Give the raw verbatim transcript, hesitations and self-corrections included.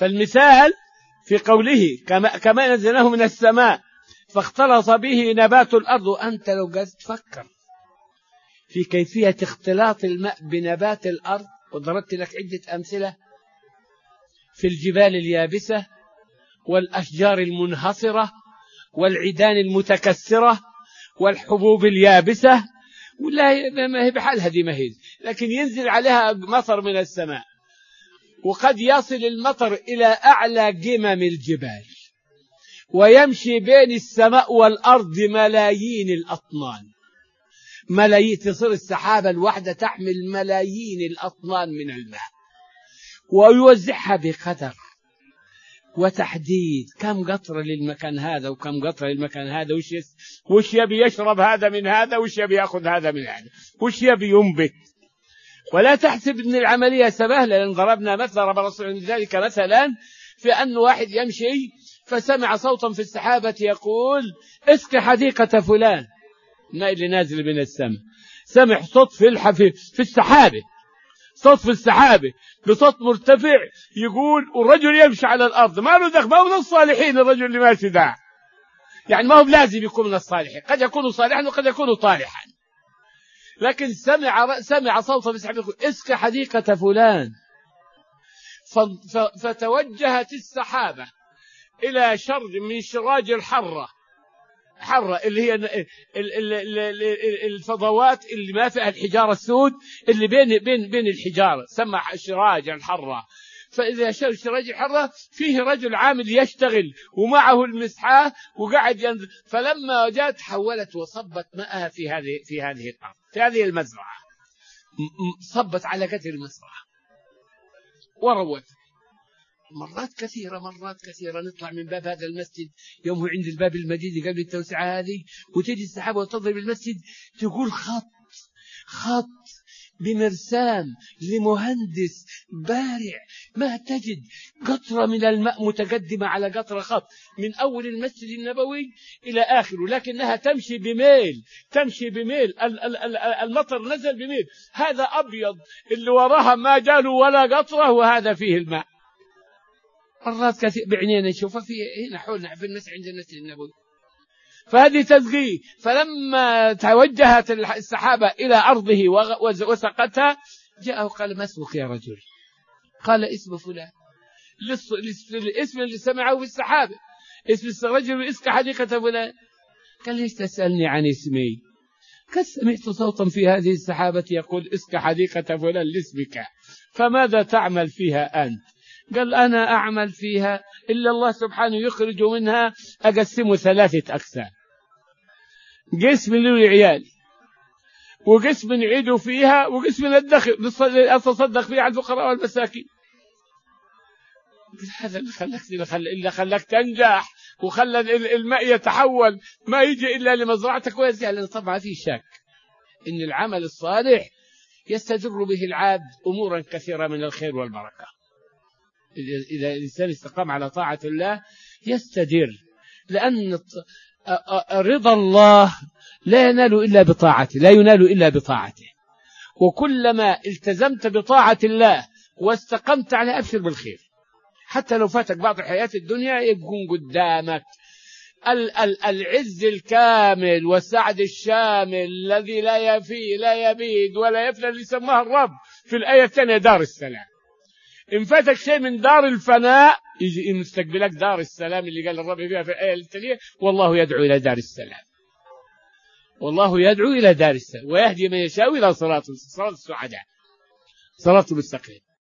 فالمثال في قوله كما, كما نزلناه من السماء فاختلط به نبات الأرض. وأنت لو جالس تفكر في كيفية اختلاط الماء بنبات الأرض، وضربت لك عدة أمثلة في الجبال اليابسة والأشجار المنحصرة والعيدان المتكسرة والحبوب اليابسة، ولا ما هي بحالها دي، ما هي لكن ينزل عليها مطر من السماء، وقد يصل المطر إلى أعلى قمم الجبال ويمشي بين السماء والأرض ملايين الأطنان، ملايين، تصير السحابة الواحدة تحمل ملايين الأطنان من الماء، ويوزعها بقدر وتحديد كم قطرة للمكان هذا وكم قطرة للمكان هذا، وش وش يبي يشرب هذا من هذا، وش يبي يأخذ هذا من هذا، وش يبي ينبت. ولا تحسب أن العملية سهلة، لأن ضربنا مثل ضرب رسول ذلك مثلا في أن واحد يمشي فسمع صوتا في السحابة يقول اسق حديقة فلان، الماء اللي نازل من السماء، سمع صوت في الحفي في السحابة، صوت في السحابة بصوت مرتفع يقول، والرجل يمشي على الأرض، ما له دخل، ما هو من الصالحين الرجل اللي ماشي ده، يعني ما هو لازم يكون من الصالحين، قد يكون صالحا وقد يكون طالحا، لكن سمع سمع صوتا في السحابة يقول اسق حديقة فلان. فتوجهت السحابة إلى شر من شراج الحرة، حرة اللي هي الفضوات اللي ما فيها الحجارة السود اللي بين بين بين الحجارة، سمى شراج الحرة. فإذا شر شراج الحرة فيه رجل عامل يشتغل ومعه المسحاه وقاعد ينزل، فلما جاءت حولت وصبت ماءها في هذه في هذه الأرض، في هذه المزرعة، صبت على قدر المزرعة وروت. مرات كثيرة مرات كثيرة نطلع من باب هذا المسجد يوم هو عند الباب المجيد قبل التوسعة هذه، وتجي السحابة وتضرب المسجد، تقول خط خط بمرسام لمهندس بارع، ما تجد قطرة من الماء متقدمة على قطرة خط من أول المسجد النبوي إلى آخره، لكنها تمشي بميل، تمشي بميل، المطر نزل بميل، هذا أبيض اللي وراها ما جاله ولا قطرة، وهذا فيه الماء. مرات كثير بعنينا نشوفها في هنا حولنا في المسجد عند المسجد النبوي. فهذه تزغي. فلما توجهت السحابة إلى أرضه وسقتها، جاءه قال ما اسمك يا رجل؟ قال اسم فلان، الاسم اللي سمعه في السحابة، اسم الرجل اسك حديقة فلان. قال ليش تسألني عن اسمي؟ قد سمعت صوتا في هذه السحابة يقول اسك حديقة فلان لاسمك، فماذا تعمل فيها أنت؟ قال أنا أعمل فيها إلا الله سبحانه يخرج منها أقسمه ثلاثة أقسام، قسم للعيال، وقسم نعيد فيها، وقسم للدخل أتصدق فيها على الفقراء والمساكين. هذا اللي خلاك اللي خلاك تنجح وخلى الماء يتحول، ما يجي إلا لمزرعتك ويزرع. لأن طبعا في شك إن العمل الصالح يستدر به العبد أمورا كثيرة من الخير والبركة. إذا الإنسان استقام على طاعة الله يستدر، لأن رضا الله لا ينال إلا بطاعته، لا ينال إلا بطاعته. وكلما التزمت بطاعة الله واستقمت على أبشر بالخير، حتى لو فاتك بعض الحياة الدنيا يكون قدامك العز الكامل والسعد الشامل الذي لا يفي لا يبيد ولا يفنى، اللي سماها الرب في الآية الثانية دار السلام. إن فاتك شيء من دار الفناء يجي مستقبلك دار السلام اللي قال الرب فيها في الآية الثانية والله يدعو إلى دار السلام، والله يدعو إلى دار السلام ويهدي من يشاء إلى صراط صراط السعداء، صراط المستقيم.